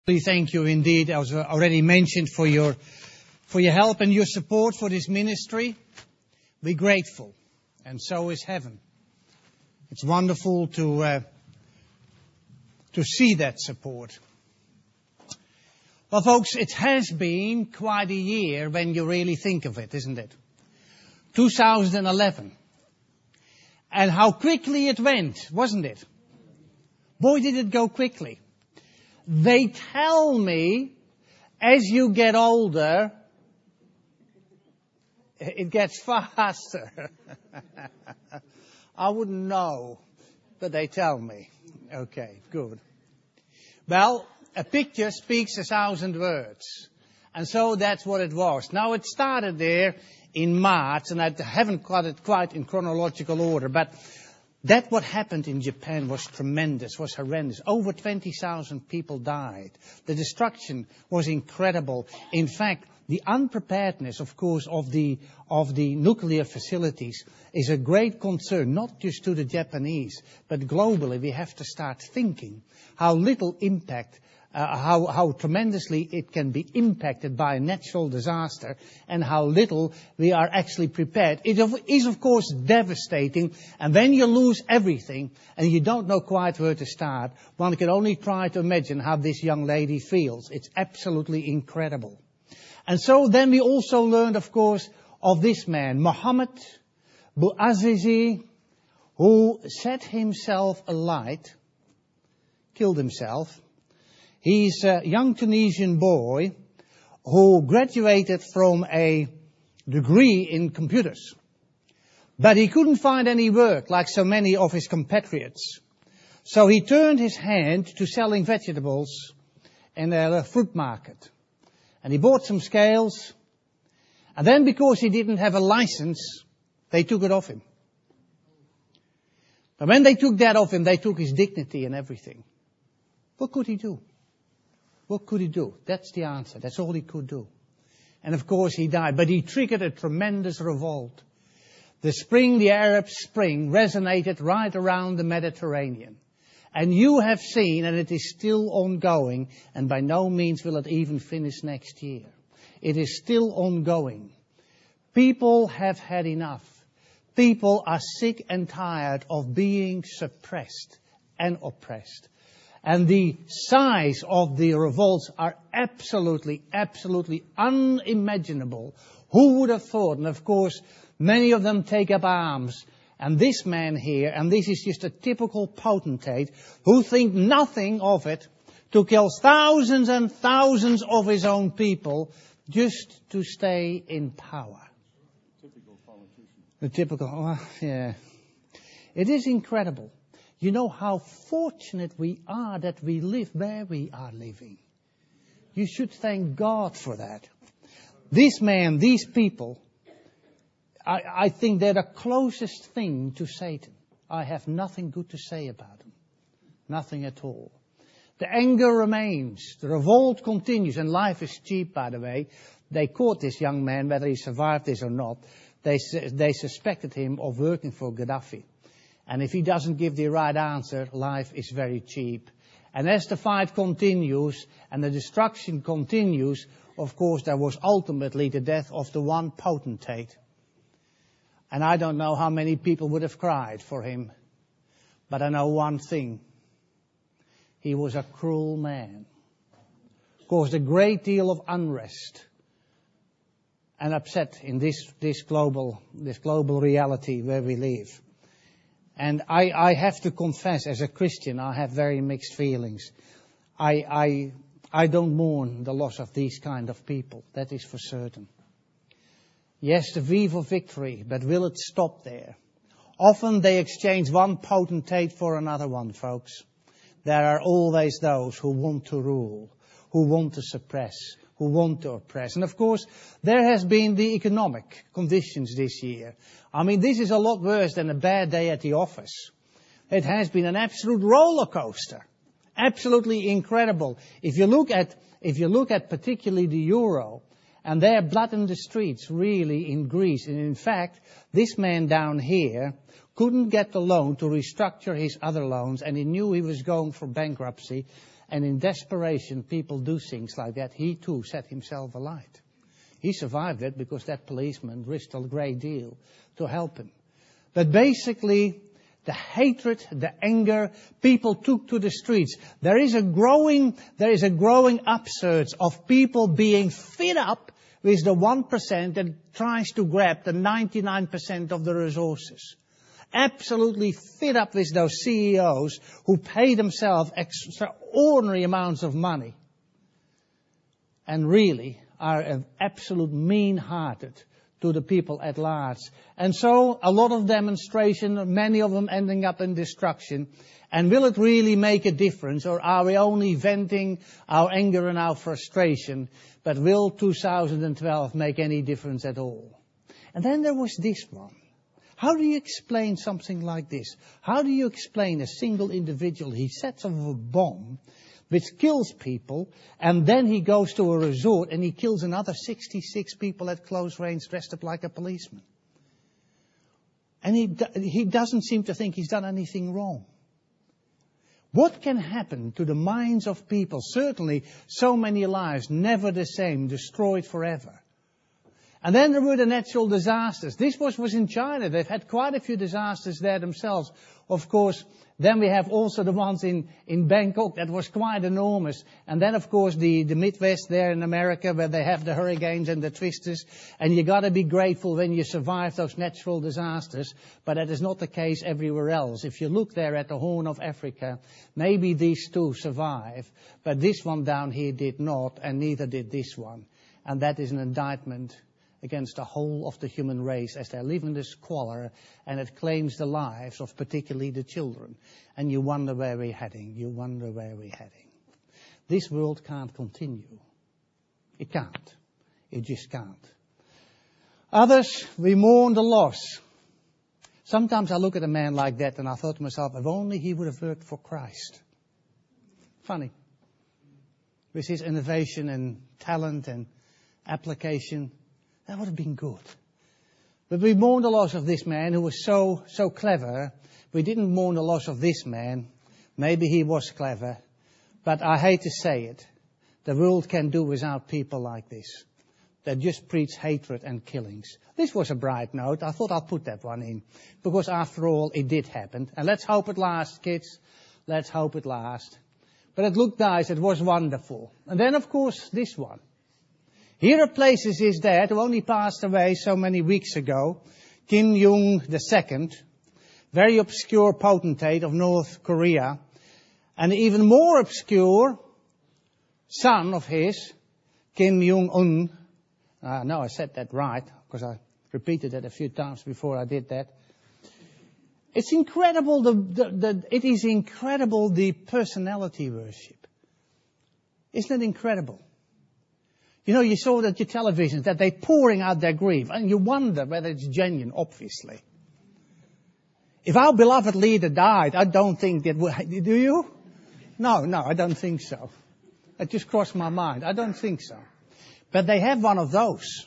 Thank you indeed, as already mentioned, for your help and your support for this ministry. We're grateful, and so is heaven. It's wonderful to see that support. Well, folks, it has been quite a year when you really think of it, isn't it? 2011. And how quickly it went, wasn't it? Boy, did it go quickly. They tell me, as you get older, it gets faster. I wouldn't know, but they tell me. Okay, good. Well, a picture speaks 1,000 words. And so that's what it was. Now, it started there in March, and I haven't got it quite in chronological order, but that what happened in Japan was tremendous, was horrendous. Over 20,000 people died. The destruction was incredible. In fact, the unpreparedness, of course, of the nuclear facilities is a great concern, not just to the Japanese, but globally. We have to start thinking how little impact, how tremendously it can be impacted by a natural disaster, and how little we are actually prepared. It is, of course, devastating, and when you lose everything and you don't know quite where to start, one can only try to imagine how this young lady feels. It's absolutely incredible. And so then we also learned, of course, of this man, Mohammed Bouazizi, who set himself alight, killed himself. He's a young Tunisian boy who graduated from a degree in computers. But he couldn't find any work like so many of his compatriots. So he turned his hand to selling vegetables in a fruit market. And he bought some scales. And then because he didn't have a license, they took it off him. But when they took that off him, they took his dignity and everything. What could he do? What could he do? That's the answer. That's all he could do. And of course he died. But he triggered a tremendous revolt. The Arab Spring, resonated right around the Mediterranean. And you have seen, and it is still ongoing, and by no means will it even finish next year. It is still ongoing. People have had enough. People are sick and tired of being suppressed and oppressed. And the size of the revolts are absolutely unimaginable. Who would have thought? And of course, many of them take up arms. And this man here, and this is just a typical potentate, who think nothing of it, to kill thousands and thousands of his own people just to stay in power. Typical politician. The typical, yeah. It is incredible. You know how fortunate we are that we live where we are living. You should thank God for that. This man, these people, I think they're the closest thing to Satan. I have nothing good to say about them. Nothing at all. The anger remains. The revolt continues. And life is cheap, by the way. They caught this young man, whether he survived this or not. They suspected him of working for Gaddafi. And if he doesn't give the right answer, life is very cheap. And as the fight continues and the destruction continues, of course, there was ultimately the death of the one potentate. And I don't know how many people would have cried for him. But I know one thing. He was a cruel man. Caused a great deal of unrest and upset in this global reality where we live. And I have to confess, as a Christian, I have very mixed feelings. I don't mourn the loss of these kind of people. That is for certain. Yes, the V for victory, but will it stop there? Often they exchange one potentate for another one, folks. There are always those who want to rule, who want to suppress, who want to oppress. And of course, there has been the economic conditions this year. I mean, this is a lot worse than a bad day at the office. It has been an absolute roller coaster. Absolutely incredible. If you look at particularly the euro, and their blood in the streets, really, in Greece. And in fact, this man down here couldn't get the loan to restructure his other loans, and he knew he was going for bankruptcy. And in desperation, people do things like that. He too set himself alight. He survived it because that policeman risked a great deal to help him. But basically, the hatred, the anger, people took to the streets. There is a growing upsurge of people being fed up with the 1% that tries to grab the 99% of the resources. Absolutely fed up with those CEOs who pay themselves extraordinary amounts of money and really are absolute mean-hearted to the people at large. And so a lot of demonstration, many of them ending up in destruction. And will it really make a difference, or are we only venting our anger and our frustration? But will 2012 make any difference at all? And then there was this one. How do you explain something like this? How do you explain a single individual? He sets off a bomb which kills people, and then he goes to a resort and he kills another 66 people at close range dressed up like a policeman. And he doesn't seem to think he's done anything wrong. What can happen to the minds of people? Certainly so many lives, never the same, destroyed forever. And then there were the natural disasters. This was in China. They've had quite a few disasters there themselves. Of course, then we have also the ones in Bangkok. That was quite enormous. And then, of course, the Midwest there in America, where they have the hurricanes and the twisters. And you got to be grateful when you survive those natural disasters. But that is not the case everywhere else. If you look there at the Horn of Africa, maybe these two survive. But this one down here did not, and neither did this one. And that is an indictment against the whole of the human race as they live in this squalor, and it claims the lives of particularly the children. And you wonder where we're heading. You wonder where we're heading. This world can't continue. It can't. It just can't. Others, we mourn the loss. Sometimes I look at a man like that and I thought to myself, if only he would have worked for Christ. Funny. With his innovation and talent and application, that would have been good. But we mourn the loss of this man who was so clever. We didn't mourn the loss of this man. Maybe he was clever. But I hate to say it. The world can do without people like this. That just preach hatred and killings. This was a bright note. I thought I'll put that one in. Because after all, it did happen. And let's hope it lasts, kids. Let's hope it lasts. But it looked nice. It was wonderful. And then, of course, this one. Here are places his dad, who only passed away so many weeks ago, Kim Jong II, very obscure potentate of North Korea, and even more obscure son of his, Kim Jong-un. No, I said that right, because I repeated it a few times before I did that. It's incredible, it is incredible, the personality worship. Isn't it incredible? You know, you saw that your televisions, that they're pouring out their grief, and you wonder whether it's genuine, obviously. If our beloved leader died, I don't think that would, do you? No, I don't think so. It just crossed my mind. I don't think so. But they have one of those.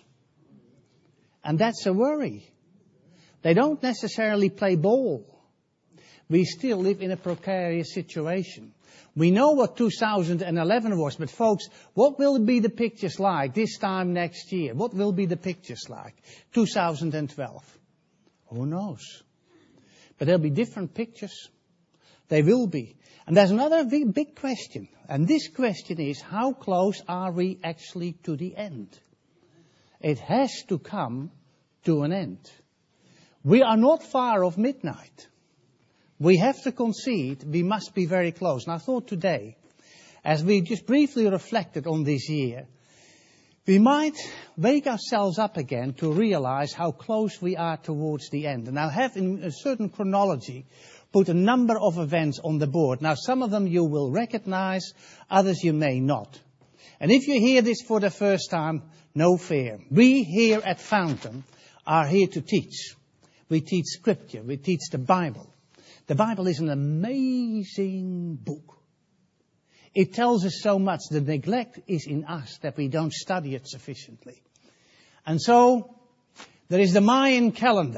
And that's a worry. They don't necessarily play ball. We still live in a precarious situation. We know what 2011 was, but folks, what will be the pictures like this time next year? What will be the pictures like? 2012. Who knows? But there'll be different pictures. They will be. And there's another big question. And this question is, how close are we actually to the end? It has to come to an end. We are not far off midnight. We have to concede we must be very close. And I thought today, as we just briefly reflected on this year, we might wake ourselves up again to realize how close we are towards the end. And I have in a certain chronology put a number of events on the board. Now, some of them you will recognize, others you may not. And if you hear this for the first time, no fear. We here at Fountain are here to teach. We teach Scripture. We teach the Bible. The Bible is an amazing book. It tells us so much. The neglect is in us that we don't study it sufficiently. And so, there is the Mayan calendar.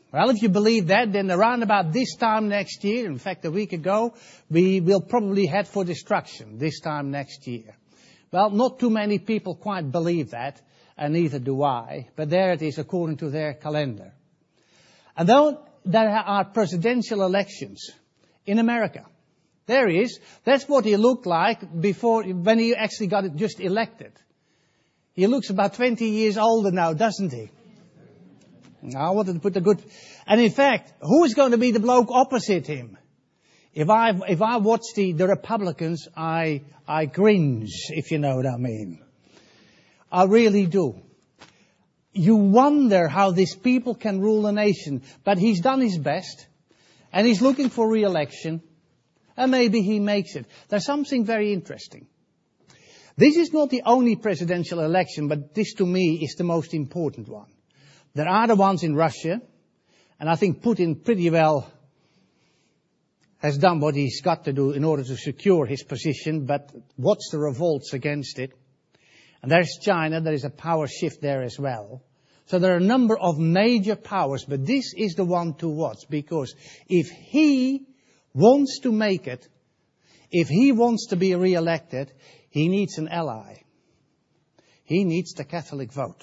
Well, if you believe that, then around about this time next year, in fact a week ago, we will probably head for destruction this time next year. Well, not too many people quite believe that, and neither do I, but there it is according to their calendar. And though there are presidential elections in America, there is, that's what he looked like before, when he actually got just elected. He looks about 20 years older now, doesn't he? I wanted to put a good, and in fact, who is going to be the bloke opposite him? If I watch the Republicans, I cringe, if you know what I mean. I really do. You wonder how these people can rule a nation, but he's done his best, and he's looking for re-election, and maybe he makes it. There's something very interesting. This is not the only presidential election, but this to me is the most important one. There are the ones in Russia, and I think Putin pretty well has done what he's got to do in order to secure his position, but watch the revolts against it. And there's China, there is a power shift there as well. So there are a number of major powers, but this is the one to watch, because if he wants to make it, if he wants to be re-elected, he needs an ally. He needs the Catholic vote.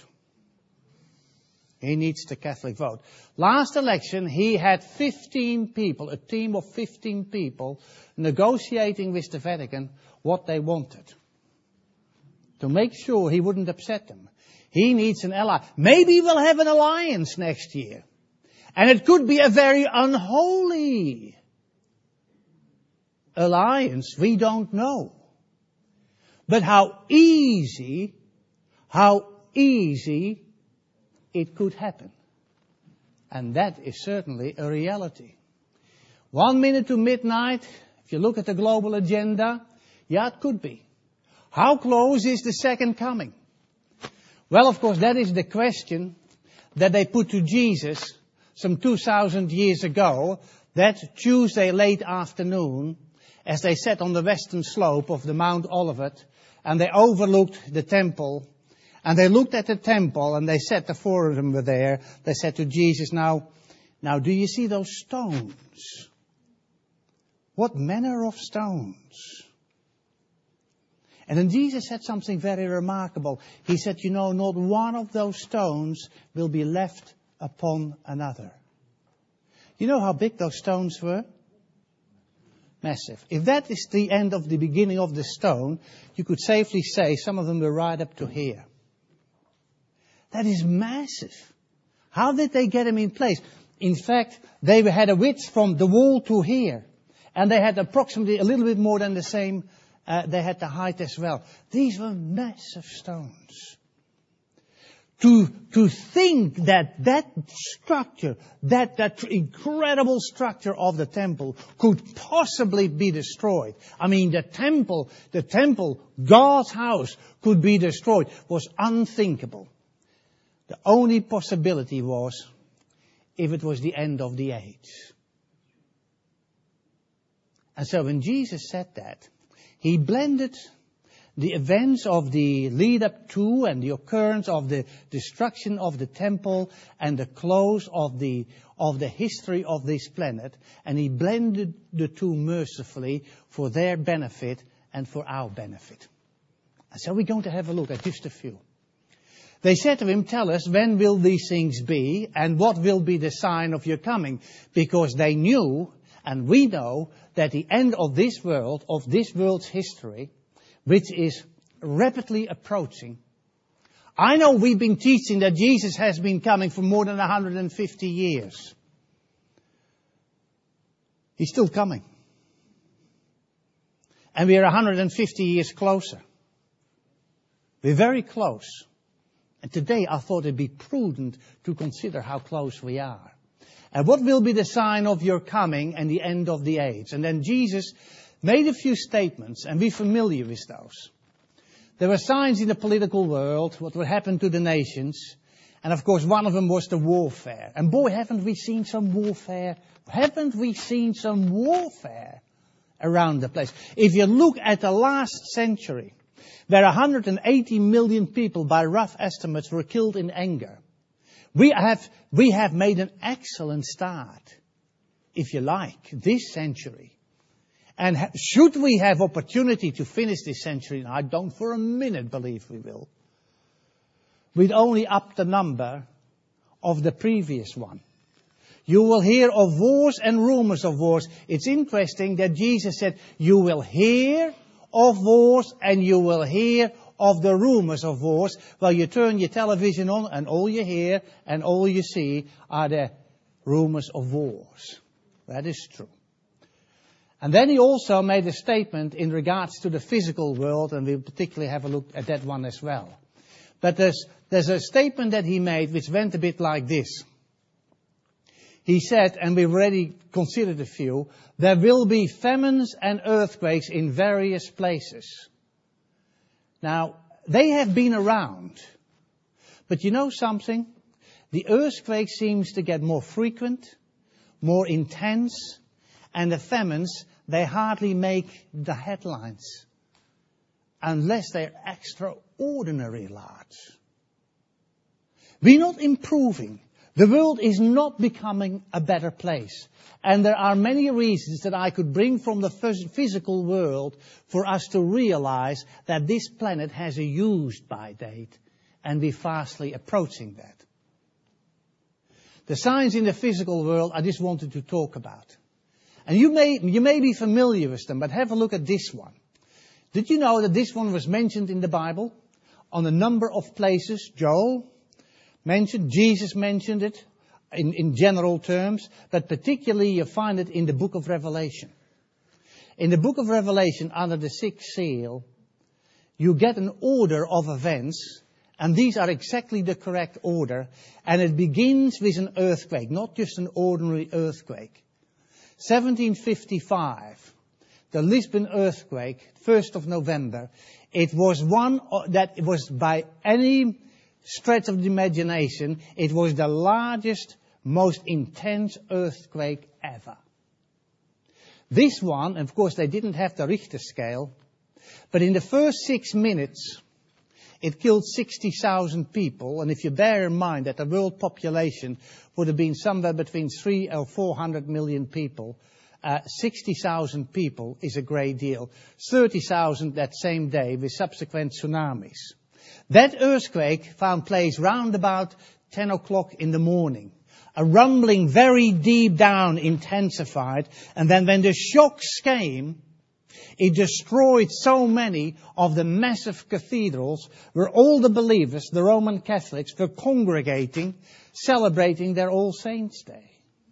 He needs the Catholic vote. Last election, he had 15 people, a team of 15 people, negotiating with the Vatican what they wanted, to make sure he wouldn't upset them. He needs an ally. Maybe we'll have an alliance next year. And it could be a very unholy alliance. We don't know. But how easy it could happen. And that is certainly a reality. 1 minute to midnight, if you look at the global agenda, yeah, it could be. How close is the second coming? Well, of course, that is the question that they put to Jesus some 2,000 years ago, that Tuesday late afternoon, as they sat on the western slope of the Mount Olivet, and they overlooked the temple. And they looked at the temple, and they said, the four of them were there, they said to Jesus, now do you see those stones? What manner of stones? And then Jesus said something very remarkable. He said, not one of those stones will be left upon another. You know how big those stones were? Massive. If that is the end of the beginning of the stone, you could safely say some of them were right up to here. That is massive. How did they get them in place? In fact, they had a width from the wall to here. And they had approximately a little bit more than the same, they had the height as well. These were massive stones. To think that structure, that incredible structure of the temple could possibly be destroyed. I mean, the temple, God's house could be destroyed was unthinkable. The only possibility was if it was the end of the age. And so when Jesus said that, he blended the events of the lead up to and the occurrence of the destruction of the temple and the close of the history of this planet, and he blended the two mercifully for their benefit and for our benefit. And so we're going to have a look at just a few. They said to him, tell us, when will these things be, and what will be the sign of your coming? Because they knew, and we know, that the end of this world's history, which is rapidly approaching. I know we've been teaching that Jesus has been coming for more than 150 years. He's still coming. And we are 150 years closer. We're very close. And today I thought it'd be prudent to consider how close we are. And what will be the sign of your coming and the end of the age? And then Jesus made a few statements, and we're familiar with those. There were signs in the political world, what would happen to the nations. And of course, one of them was the warfare. And boy, haven't we seen some warfare? Haven't we seen some warfare around the place? If you look at the last century, where 180 million people, by rough estimates, were killed in anger, We have made an excellent start, if you like, this century. And should we have opportunity to finish this century, and I don't for a minute believe we will, we'd only up the number of the previous one. You will hear of wars and rumors of wars. It's interesting that Jesus said, you will hear of wars and you will hear of the rumors of wars. Well, you turn your television on and all you hear and all you see are the rumors of wars. That is true. And then he also made a statement in regards to the physical world, and we'll particularly have a look at that one as well. But there's a statement that he made which went a bit like this. He said, and we've already considered a few, there will be famines and earthquakes in various places. Now, they have been around. But you know something? The earthquake seems to get more frequent, more intense, and the famines, they hardly make the headlines. Unless they're extraordinarily large. We're not improving. The world is not becoming a better place. And there are many reasons that I could bring from the physical world for us to realize that this planet has a use-by date, and we're fastly approaching that. The signs in the physical world I just wanted to talk about. And you may be familiar with them, but have a look at this one. Did you know that this one was mentioned in the Bible on a number of places? Joel mentioned, Jesus mentioned it in general terms, but particularly you find it in the book of Revelation. In the book of Revelation, under the sixth seal, you get an order of events, and these are exactly the correct order, and it begins with an earthquake, not just an ordinary earthquake. 1755, the Lisbon earthquake, 1st of November, it was one that was by any stretch of the imagination, it was the largest, most intense earthquake ever. This one, and of course they didn't have the Richter scale, but in the first 6 minutes, it killed 60,000 people, and if you bear in mind that the world population would have been somewhere between 300 or 400 million people, 60,000 people is a great deal. 30,000 that same day with subsequent tsunamis. That earthquake found place round about 10 o'clock in the morning. A rumbling very deep down intensified, and then when the shocks came, it destroyed so many of the massive cathedrals where all the believers, the Roman Catholics, were congregating, celebrating their All Saints' Day.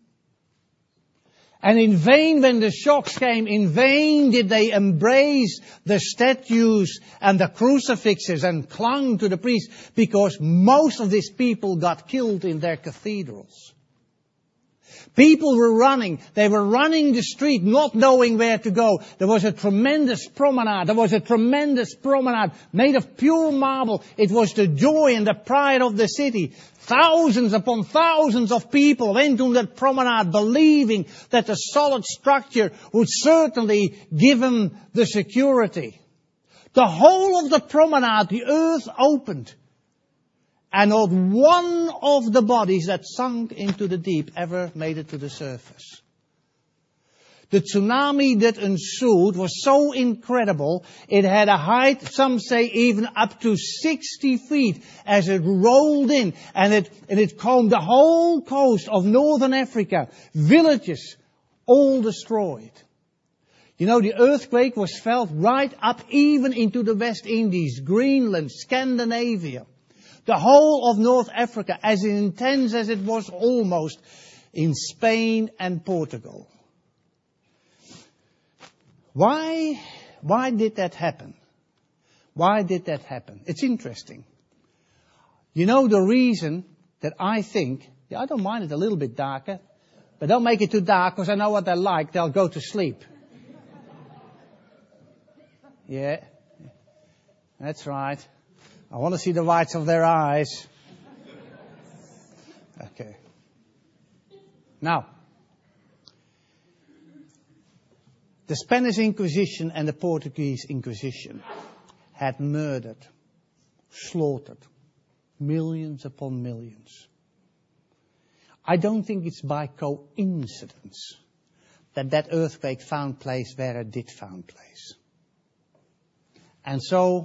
And in vain, when the shocks came, in vain did they embrace the statues and the crucifixes and clung to the priests, because most of these people got killed in their cathedrals. People were running. They were running the street, not knowing where to go. There was a tremendous promenade. Made of pure marble. It was the joy and the pride of the city. Thousands upon thousands of people went on that promenade believing that the solid structure would certainly give them the security. The whole of the promenade, the earth opened. And not one of the bodies that sunk into the deep ever made it to the surface. The tsunami that ensued was so incredible, it had a height, some say even up to 60 feet, as it rolled in, and it combed the whole coast of northern Africa. Villages, all destroyed. You know, the earthquake was felt right up even into the West Indies, Greenland, Scandinavia. The whole of North Africa, as intense as it was almost in Spain and Portugal. Why did that happen? Why did that happen? It's interesting. You know the reason that I think, I don't mind it a little bit darker, but don't make it too dark because I know what they're like. They'll go to sleep. Yeah, that's right. I want to see the whites of their eyes. Okay. Now, the Spanish Inquisition and the Portuguese Inquisition had murdered, slaughtered millions upon millions. I don't think it's by coincidence that earthquake found place where it did found place. And so,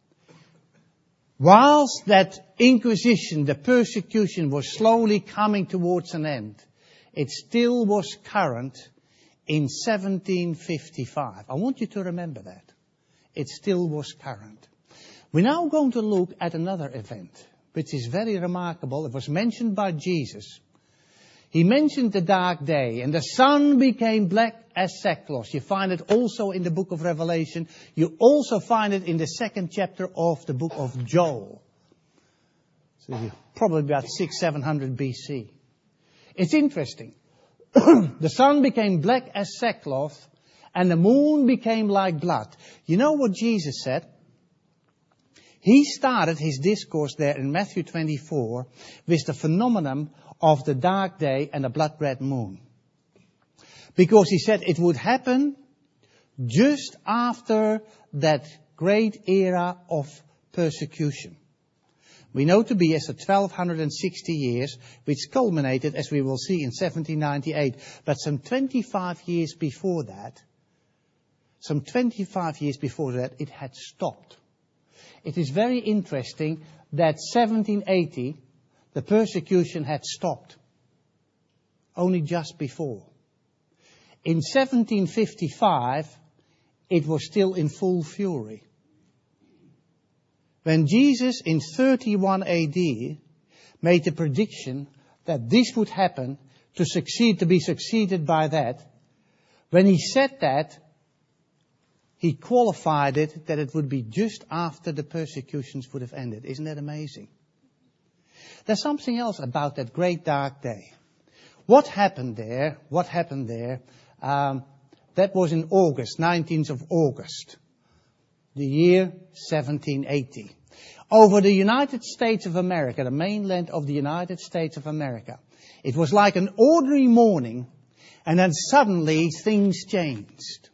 whilst that Inquisition, the persecution, was slowly coming towards an end, it still was current in 1755. I want you to remember that. It still was current. We're now going to look at another event, which is very remarkable. It was mentioned by Jesus. He mentioned the dark day, and the sun became black as sackcloth. You find it also in the book of Revelation. You also find it in the 2nd chapter of the book of Joel. So probably about 600-700 BC. It's interesting. The sun became black as sackcloth, and the moon became like blood. You know what Jesus said? He started his discourse there in Matthew 24 with the phenomenon of the dark day and the blood-red moon. Because he said it would happen just after that great era of persecution. We know to be as the 1260 years, which culminated, as we will see, in 1798. But some 25 years before that, it had stopped. It is very interesting that 1780, the persecution had stopped. Only just before. In 1755, it was still in full fury. When Jesus in 31 AD made the prediction that this would happen to be succeeded by that, when he said that, he qualified it that it would be just after the persecutions would have ended. Isn't that amazing? There's something else about that great dark day. What happened there? That was in August, 19th of August, the year 1780. Over the United States of America, the mainland of the United States of America. It was like an ordinary morning, and then suddenly things changed.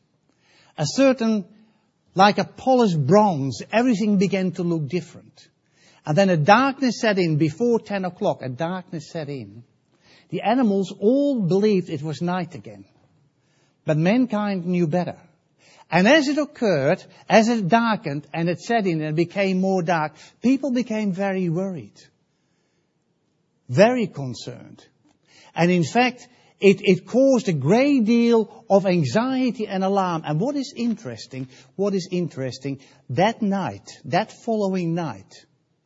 Like a polished bronze, everything began to look different. And then a darkness set in before 10 o'clock, The animals all believed it was night again. But mankind knew better. And as it occurred, as it darkened and it set in and became more dark, people became very worried. Very concerned. And in fact, it caused a great deal of anxiety and alarm. And what is interesting, that night, that following night,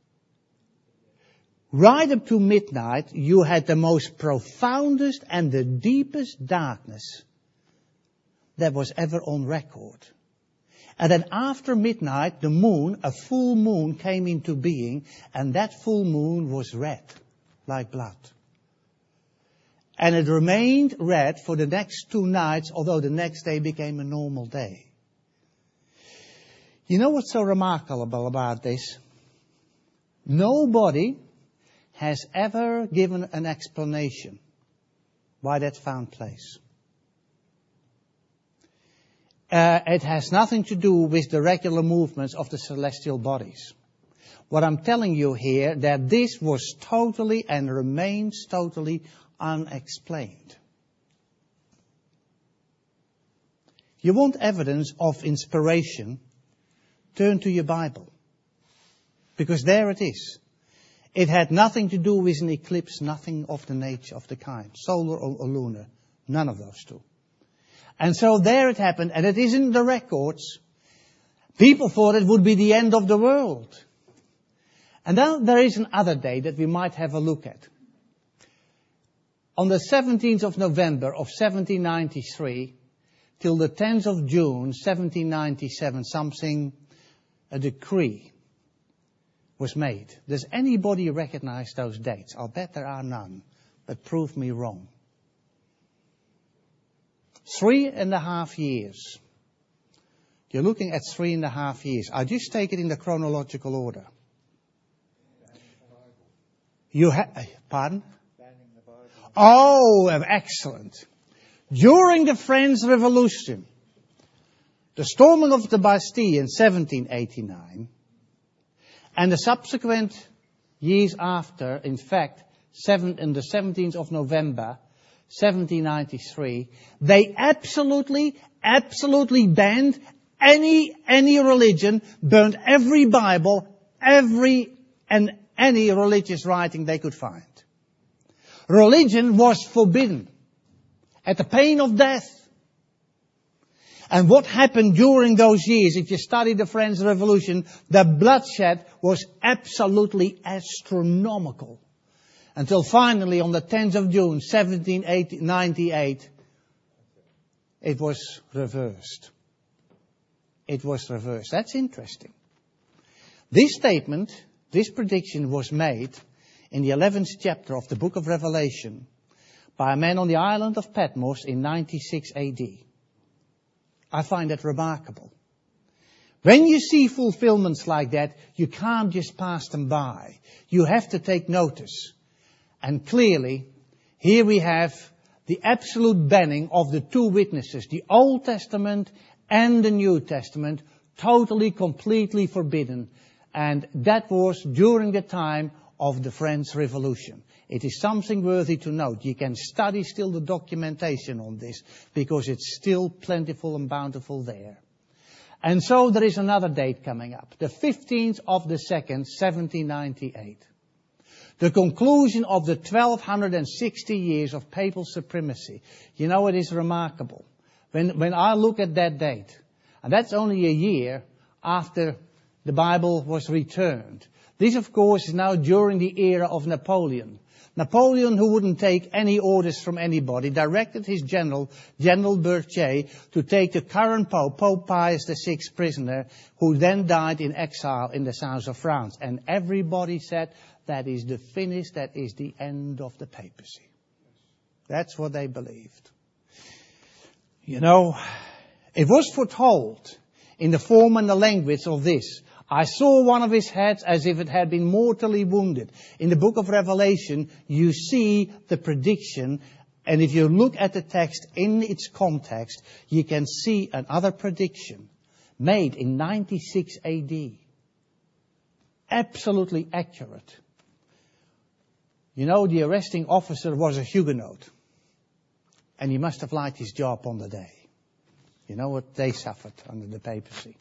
right up to midnight, you had the most profoundest and the deepest darkness that was ever on record. And then after midnight, the moon, a full moon, came into being, and that full moon was red, like blood. And it remained red for the next 2 nights, although the next day became a normal day. You know what's so remarkable about this? Nobody has ever given an explanation why that found place. It has nothing to do with the regular movements of the celestial bodies. What I'm telling you here, that this was totally and remains totally unexplained. You want evidence of inspiration? Turn to your Bible. Because there it is. It had nothing to do with an eclipse, nothing of the nature of the kind. Solar or lunar. None of those two. And so there it happened, and it is in the records. People thought it would be the end of the world. And then there is another day that we might have a look at. On the 17th of November of 1793, till the 10th of June 1797, a decree was made. Does anybody recognize those dates? I'll bet there are none, but prove me wrong. 3.5 years. You're looking at 3.5 years. I just take it in the chronological order. Pardon? Oh, excellent. During the French Revolution, the storming of the Bastille in 1789, and the subsequent years after, in fact, on the 17th of November, 1793, they absolutely banned any religion, burned every Bible, any religious writing they could find. Religion was forbidden at the pain of death. And what happened during those years, if you study the French Revolution, the bloodshed was absolutely astronomical. Until finally, on the 10th of June, 1798, it was reversed. It was reversed. That's interesting. This statement, this prediction was made in the 11th chapter of the book of Revelation by a man on the island of Patmos in 96 AD. I find that remarkable. When you see fulfillments like that, you can't just pass them by. You have to take notice. And clearly, here we have the absolute banning of the two witnesses, the Old Testament and the New Testament, totally, completely forbidden. And that was during the time of the French Revolution. It is something worthy to note. You can study still the documentation on this, because it's still plentiful and bountiful there. And so there is another date coming up, the 15th of the 2nd, 1798. The conclusion of the 1260 years of papal supremacy. You know, it is remarkable. When I look at that date, and that's only a year after the Bible was returned. This, of course, is now during the era of Napoleon. Napoleon, who wouldn't take any orders from anybody, directed his General Berthier, to take the current Pope, Pope Pius VI, prisoner, who then died in exile in the south of France. And everybody said, that is the finish, that is the end of the papacy. That's what they believed. You know, it was foretold in the form and the language of this. I saw one of his heads as if it had been mortally wounded. In the book of Revelation, you see the prediction. And if you look at the text in its context, you can see another prediction made in 96 AD. Absolutely accurate. You know, the arresting officer was a Huguenot. And he must have liked his job on the day. You know what they suffered under the papacy.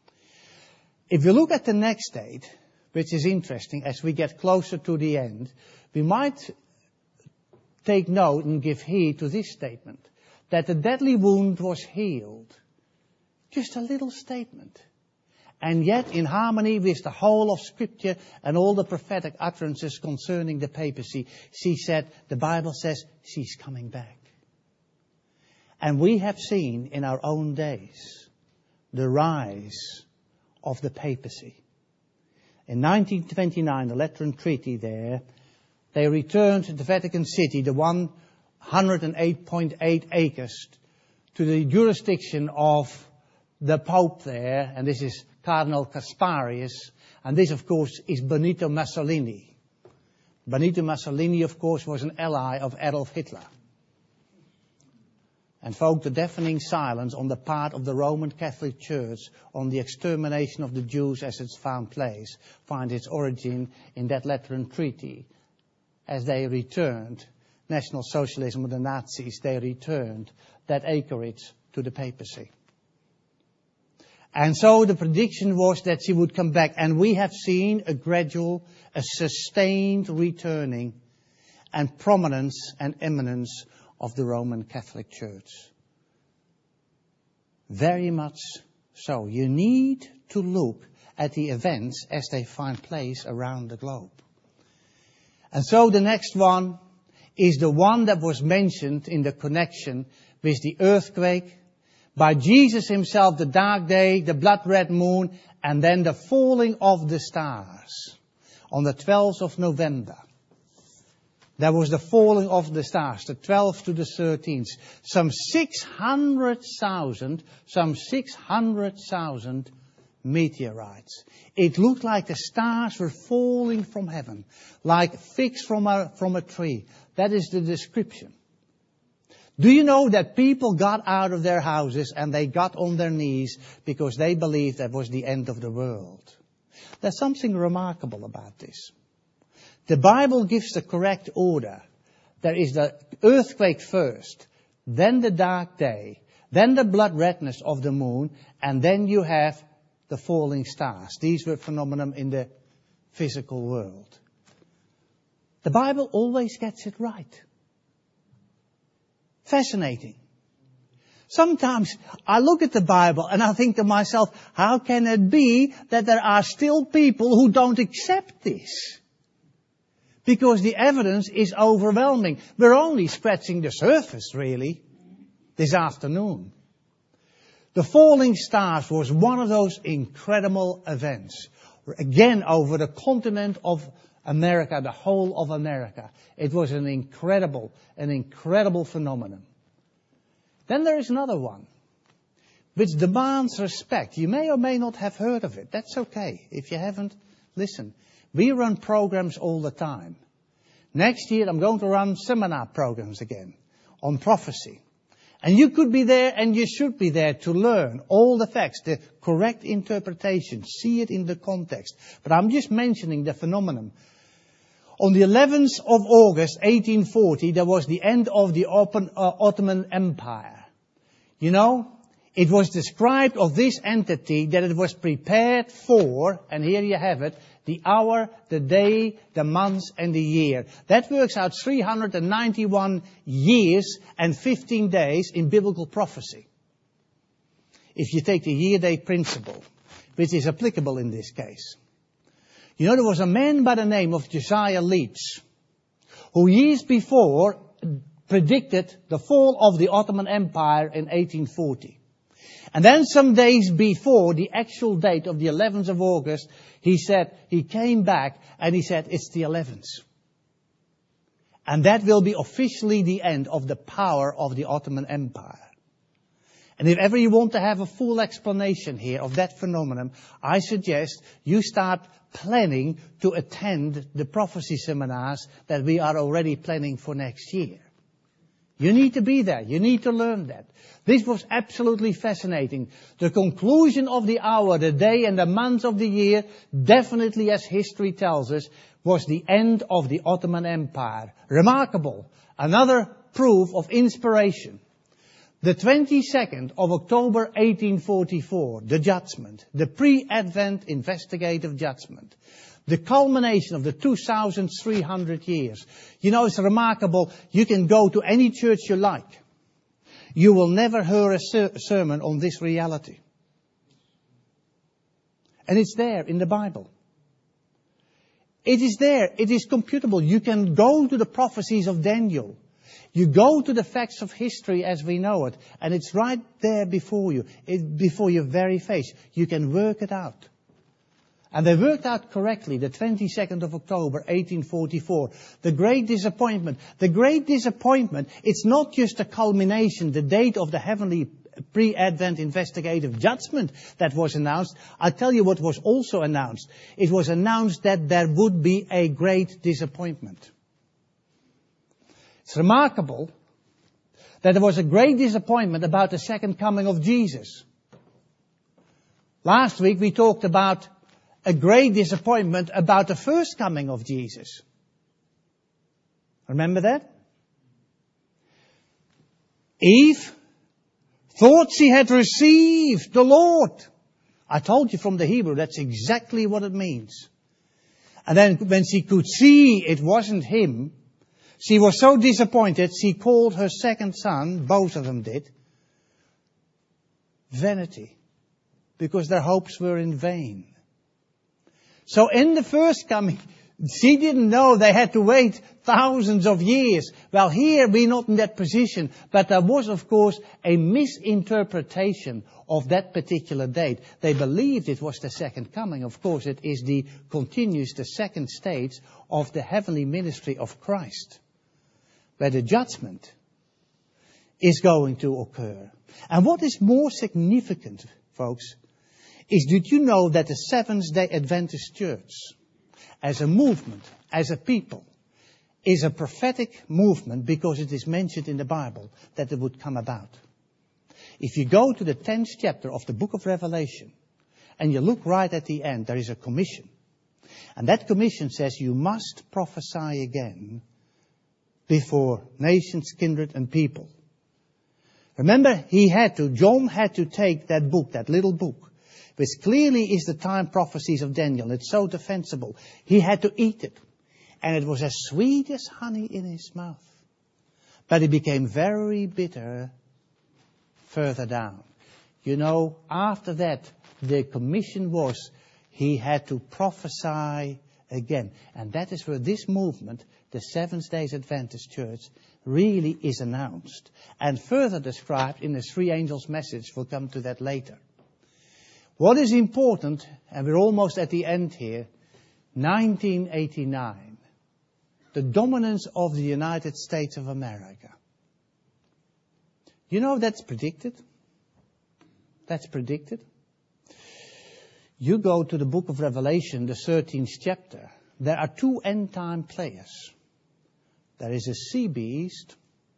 If you look at the next date, which is interesting, as we get closer to the end, we might take note and give heed to this statement, that the deadly wound was healed. Just a little statement. And yet in harmony with the whole of Scripture and all the prophetic utterances concerning the papacy, she said, the Bible says, she's coming back. And we have seen in our own days the rise of the papacy. In 1929, the Lateran Treaty there, they returned the Vatican City, the 108.8 acres, to the jurisdiction of the Pope there, and this is Cardinal Casparius, and this, of course, is Benito Mussolini. Benito Mussolini, of course, was an ally of Adolf Hitler. And folk, the deafening silence on the part of the Roman Catholic Church on the extermination of the Jews as it's found place finds its origin in that Lateran Treaty. As they returned National Socialism with the Nazis, they returned that acreage to the papacy. And so the prediction was that she would come back. And we have seen a gradual, a sustained returning and prominence and eminence of the Roman Catholic Church. Very much so. You need to look at the events as they find place around the globe. And so the next one is the one that was mentioned in the connection with the earthquake, by Jesus himself, the dark day, the blood-red moon, and then the falling of the stars on the 12th of November. There was the falling of the stars, the 12th to the 13th. Some 600,000 meteorites. It looked like the stars were falling from heaven, like figs from a tree. That is the description. Do you know that people got out of their houses and they got on their knees because they believed that was the end of the world? There's something remarkable about this. The Bible gives the correct order. There is the earthquake first, then the dark day, then the blood redness of the moon, and then you have the falling stars. These were phenomena in the physical world. The Bible always gets it right. Fascinating. Sometimes I look at the Bible and I think to myself, how can it be that there are still people who don't accept this? Because the evidence is overwhelming. We're only scratching the surface, really, this afternoon. The falling stars was one of those incredible events. Again, over the continent of America, the whole of America. It was an incredible phenomenon. Then there is another one, which demands respect. You may or may not have heard of it. That's okay. If you haven't, listen. We run programs all the time. Next year I'm going to run seminar programs again on prophecy. And you could be there and you should be there to learn all the facts, the correct interpretation, see it in the context. But I'm just mentioning the phenomenon. On the 11th of August, 1840, there was the end of the Ottoman Empire. You know, it was described of this entity that it was prepared for, and here you have it, the hour, the day, the months, and the year. That works out 391 years and 15 days in biblical prophecy. If you take the year-day principle, which is applicable in this case. You know, there was a man by the name of Josiah Leach, who years before predicted the fall of the Ottoman Empire in 1840. And then some days before the actual date of the 11th of August, he came back and he said, it's the 11th. And that will be officially the end of the power of the Ottoman Empire. And if ever you want to have a full explanation here of that phenomenon, I suggest you start planning to attend the prophecy seminars that we are already planning for next year. You need to be there. You need to learn that. This was absolutely fascinating. The conclusion of the hour, the day and the month of the year, definitely as history tells us, was the end of the Ottoman Empire. Remarkable. Another proof of inspiration. The 22nd of October 1844, the judgment, the pre-Advent investigative judgment, the culmination of the 2,300 years. You know, it's remarkable. You can go to any church you like. You will never hear a sermon on this reality. And it's there in the Bible. It is there. It is computable. You can go to the prophecies of Daniel. You go to the facts of history as we know it, and it's right there before you, before your very face. You can work it out. And they worked out correctly, the 22nd of October, 1844. The great disappointment. The great disappointment, it's not just a culmination, the date of the heavenly pre-Advent investigative judgment that was announced. I'll tell you what was also announced. It was announced that there would be a great disappointment. It's remarkable that there was a great disappointment about the second coming of Jesus. Last week we talked about a great disappointment about the first coming of Jesus. Remember that? Eve thought she had received the Lord. I told you from the Hebrew, that's exactly what it means. And then when she could see it wasn't him, she was so disappointed, she called her second son, both of them did, vanity, because their hopes were in vain. So in the first coming, she didn't know they had to wait thousands of years. Well, here we're not in that position, but there was, of course, a misinterpretation of that particular date. They believed it was the second coming. Of course, it is the second stage of the heavenly ministry of Christ, where the judgment is going to occur. And what is more significant, folks, is did you know that the Seventh-day Adventist Church, as a movement, as a people, is a prophetic movement because it is mentioned in the Bible that it would come about. If you go to the 10th chapter of the book of Revelation, and you look right at the end, there is a commission. And that commission says you must prophesy again before nations, kindred, and people. Remember, John had to take that book, that little book, which clearly is the time prophecies of Daniel. It's so defensible. He had to eat it. And it was as sweet as honey in his mouth. But it became very bitter further down. You know, after that, the commission was he had to prophesy again. And that is where this movement, the Seventh-day Adventist Church, really is announced. And further described in the three angels' message. We'll come to that later. What is important, and we're almost at the end here, 1989. The dominance of the United States of America. You know that's predicted? That's predicted. You go to the book of Revelation, the 13th chapter. There are two end-time players. There is a sea beast.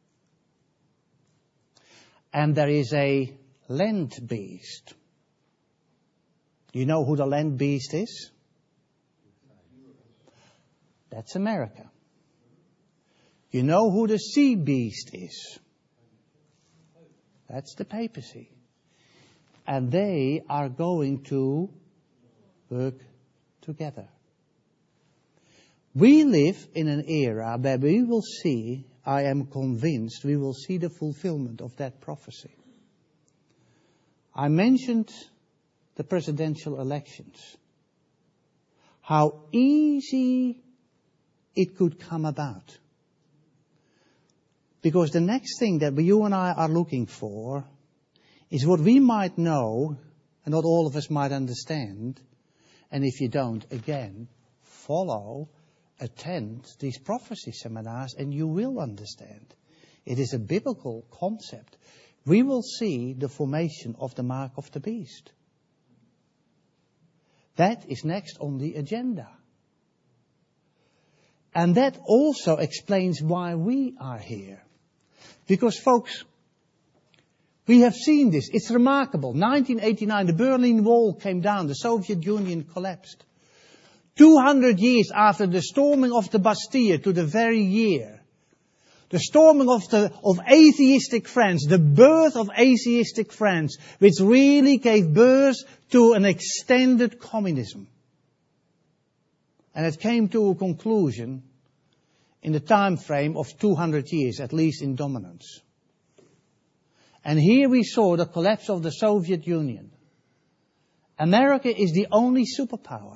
And there is a land beast. You know who the land beast is? That's America. You know who the sea beast is? That's the papacy. And they are going to work together. We live in an era where we will see, I am convinced, we will see the fulfillment of that prophecy. I mentioned the presidential elections. How easy it could come about. Because the next thing that you and I are looking for is what we might know, and not all of us might understand. And if you don't, again, follow, attend these prophecy seminars, and you will understand. It is a biblical concept. We will see the formation of the mark of the beast. That is next on the agenda. And that also explains why we are here. Because, folks, we have seen this. It's remarkable. 1989, the Berlin Wall came down. The Soviet Union collapsed. 200 years after the storming of the Bastille, to the very year. The storming of atheistic France, the birth of atheistic France, which really gave birth to an extended communism. And it came to a conclusion in the time frame of 200 years, at least in dominance. And here we saw the collapse of the Soviet Union. America is the only superpower.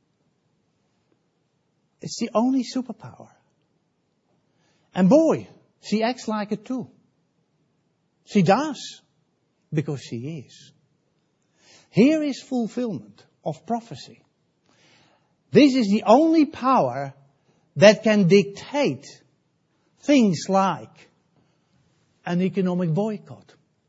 It's the only superpower. And boy, she acts like it too. She does. Because she is. Here is fulfillment of prophecy. This is the only power that can dictate things like an economic boycott.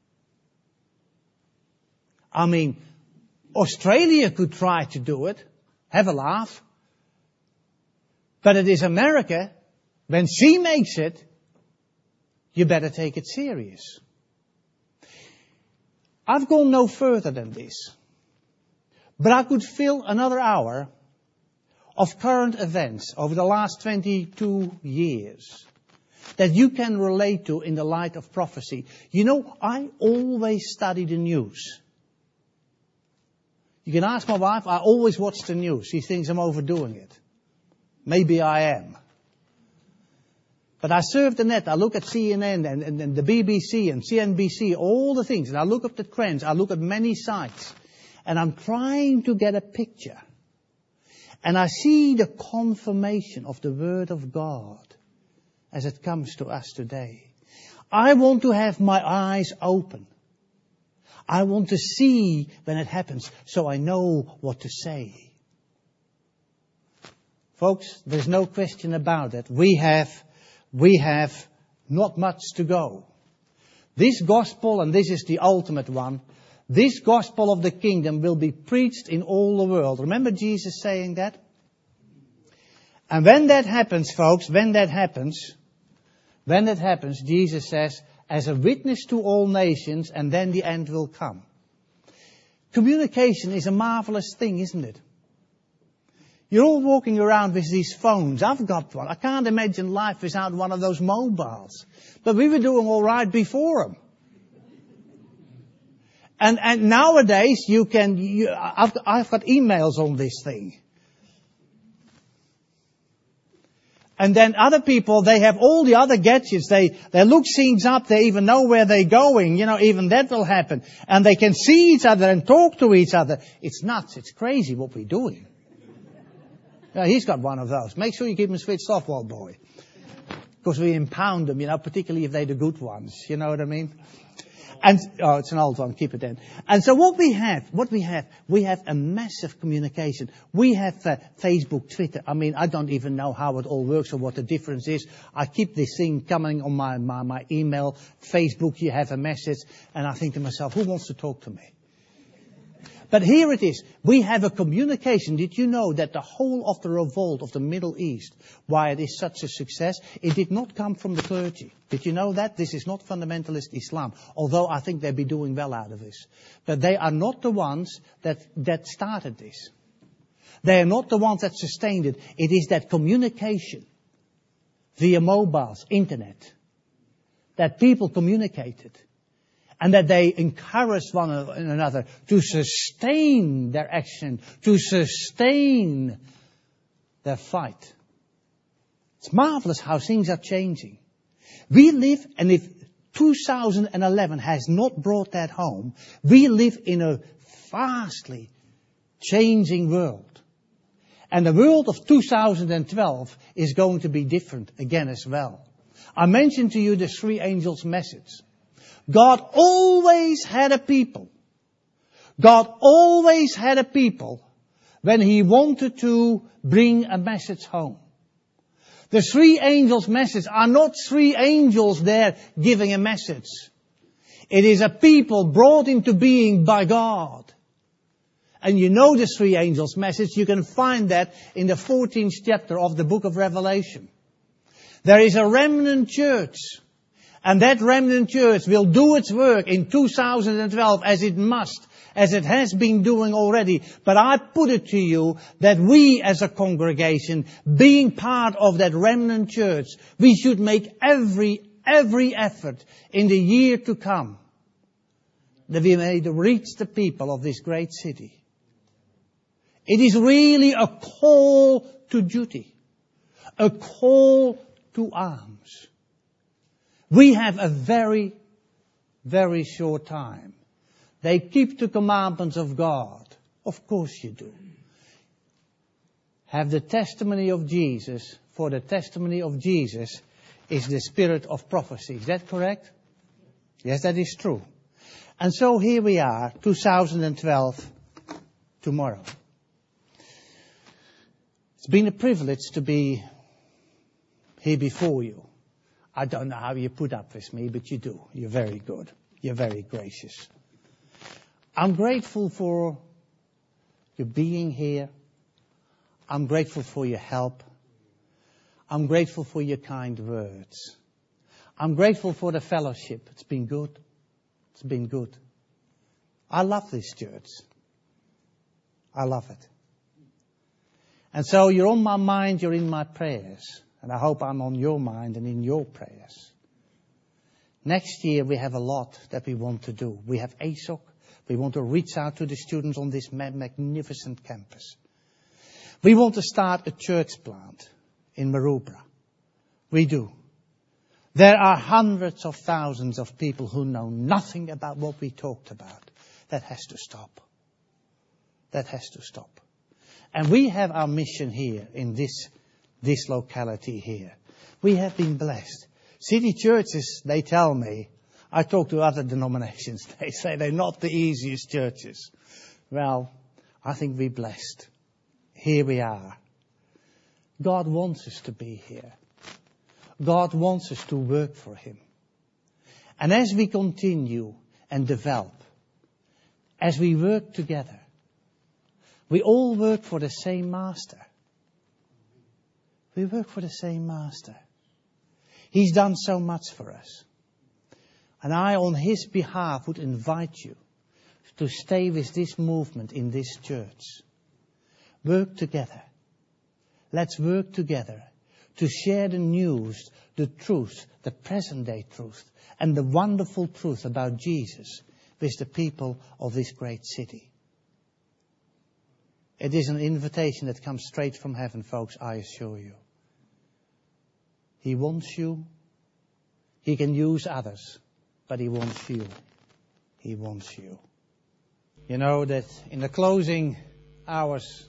I mean, Australia could try to do it, have a laugh. But it is America, when she makes it, you better take it serious. I've gone no further than this. But I could fill another hour of current events over the last 22 years that you can relate to in the light of prophecy. You know, I always study the news. You can ask my wife, I always watch the news. She thinks I'm overdoing it. Maybe I am. But I surf the net. I look at CNN and the BBC and CNBC, all the things. And I look up the trends. I look at many sites. And I'm trying to get a picture. And I see the confirmation of the Word of God as it comes to us today. I want to have my eyes open. I want to see when it happens so I know what to say. Folks, there's no question about it. We have not much to go. This gospel, and this is the ultimate one, this gospel of the kingdom will be preached in all the world. Remember Jesus saying that? And when that happens, folks, when that happens, Jesus says, as a witness to all nations, and then the end will come. Communication is a marvelous thing, isn't it? You're all walking around with these phones. I've got one. I can't imagine life without one of those mobiles. But we were doing all right before them. And nowadays I've got emails on this thing. And then other people, they have all the other gadgets. They look things up. They even know where they're going. Even that will happen. And they can see each other and talk to each other. It's nuts. It's crazy what we're doing. Yeah, he's got one of those. Make sure you keep them switched off, old boy. Because we impound them, particularly if they're the good ones. You know what I mean? And, it's an old one, keep it in. And so we have a massive communication. We have Facebook, Twitter. I don't even know how it all works or what the difference is. I keep this thing coming on my email. Facebook, you have a message. And I think to myself, who wants to talk to me? But here it is. We have a communication. Did you know that the whole of the revolt of the Middle East, why it is such a success, it did not come from the clergy. Did you know that? This is not fundamentalist Islam. Although I think they'd be doing well out of this. But they are not the ones that started this. They are not the ones that sustained it. It is that communication via mobiles, internet, that people communicated. And that they encourage one another to sustain their action, to sustain their fight. It's marvelous how things are changing. We live, and if 2011 has not brought that home, we live in a vastly changing world. And the world of 2012 is going to be different again as well. I mentioned to you the three angels' message. God always had a people. God always had a people when He wanted to bring a message home. The three angels' message are not three angels there giving a message. It is a people brought into being by God. And you know the three angels' message. You can find that in the 14th chapter of the book of Revelation. There is a remnant church. And that remnant church will do its work in 2012 as it must, as it has been doing already. But I put it to you that we as a congregation, being part of that remnant church, we should make every effort in the year to come that we may reach the people of this great city. It is really a call to duty, a call to arms. We have a very, very short time. They keep the commandments of God. Of course you do. Have the testimony of Jesus, for the testimony of Jesus is the spirit of prophecy. Is that correct? Yes, that is true. And so here we are, 2012, tomorrow. It's been a privilege to be here before you. I don't know how you put up with me, but you do. You're very good. You're very gracious. I'm grateful for your being here. I'm grateful for your help. I'm grateful for your kind words. I'm grateful for the fellowship. It's been good. It's been good. I love this church. I love it. And so you're on my mind, you're in my prayers. And I hope I'm on your mind and in your prayers. Next year we have a lot that we want to do. We have ASOC. We want to reach out to the students on this magnificent campus. We want to start a church plant in Maroubra. We do. There are hundreds of thousands of people who know nothing about what we talked about. That has to stop. That has to stop. And we have our mission here in this locality here. We have been blessed. City churches, they tell me, I talk to other denominations, they say they're not the easiest churches. Well, I think we're blessed. Here we are. God wants us to be here. God wants us to work for Him. And as we continue and develop, as we work together, we all work for the same master. We work for the same master. He's done so much for us. And I, on His behalf, would invite you to stay with this movement in this church. Work together. Let's work together to share the news, the truth, the present day truth, and the wonderful truth about Jesus with the people of this great city. It is an invitation that comes straight from heaven, folks, I assure you. He wants you. He can use others, but He wants you. He wants you. You know that in the closing hours,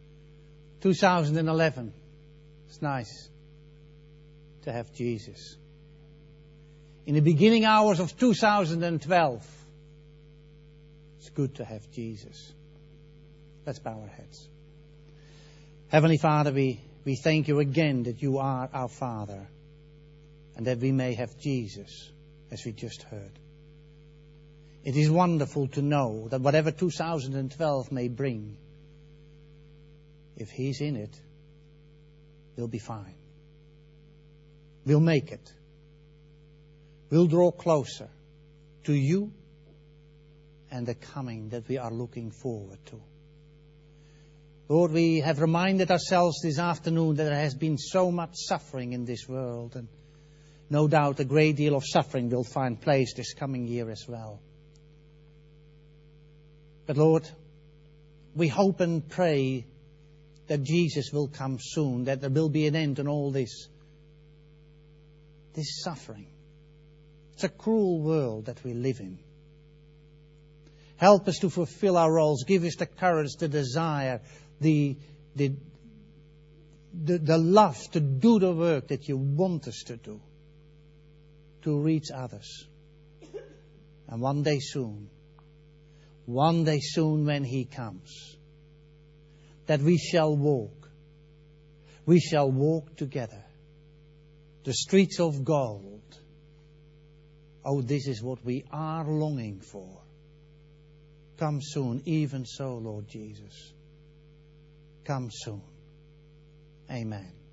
2011, it's nice to have Jesus. In the beginning hours of 2012, it's good to have Jesus. Let's bow our heads. Heavenly Father, we thank you again that you are our Father and that we may have Jesus, as we just heard. It is wonderful to know that whatever 2012 may bring, if He's in it, we'll be fine. We'll make it. We'll draw closer to you and the coming that we are looking forward to. Lord, we have reminded ourselves this afternoon that there has been so much suffering in this world, and no doubt a great deal of suffering will find place this coming year as well. But Lord, we hope and pray that Jesus will come soon, that there will be an end on all this suffering. It's a cruel world that we live in. Help us to fulfill our roles. Give us the courage, the desire, the love to do the work that you want us to do, to reach others. And one day soon when He comes, that we shall walk together the streets of gold. Oh, this is what we are longing for. Come soon, even so, Lord Jesus. Come soon. Amen.